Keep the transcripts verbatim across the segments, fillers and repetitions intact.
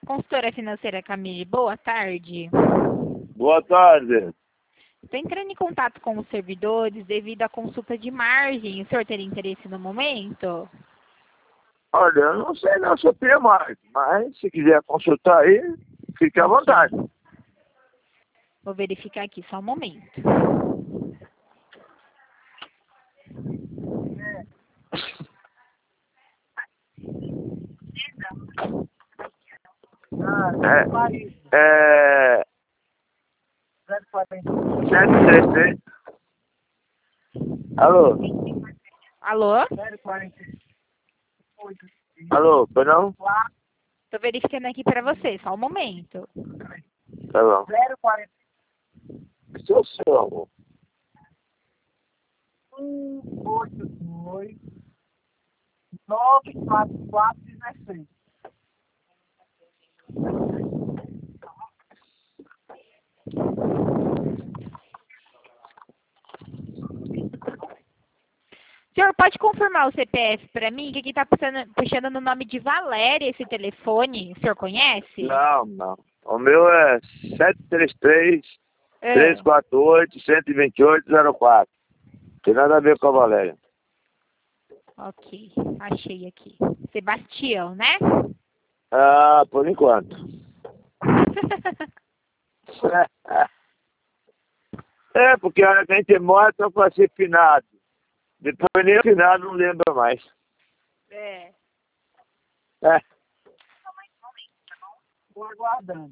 Consultora financeira Camille, boa tarde. Boa tarde. Estou entrando em contato com os servidores devido à consulta de margem. O senhor teria interesse no momento? Olha, eu não sei não se eu tenho mais, mas se quiser consultar aí, fique à vontade. Vou verificar aqui, só um momento. É, é... sete três três. Alô? Alô? Alô, foi não? Estou verificando aqui para você, só um momento. Tá bom. Esse é o seu, amor. um oito dois nove quatro quatro dezesseis. O senhor pode confirmar o C P F para mim? Que aqui está puxando, puxando no nome de Valéria esse telefone. O senhor conhece? Não, não. O meu é sete três três, É. três quatro oito, um dois oito, zero quatro. Tem nada a ver com a Valéria. Ok, achei aqui. Sebastião, né? Ah, por enquanto. É, porque a hora que a gente morre só para ser finado. Depois nem finado não lembra mais. É. É. Estou aguardando.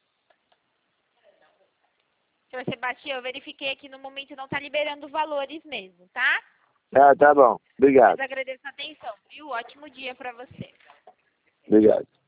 Senhor Sebastião, eu verifiquei aqui no momento não está liberando valores mesmo, tá? Ah, tá bom. Obrigado. Mas agradeço a atenção, viu? Ótimo dia para você. Obrigado.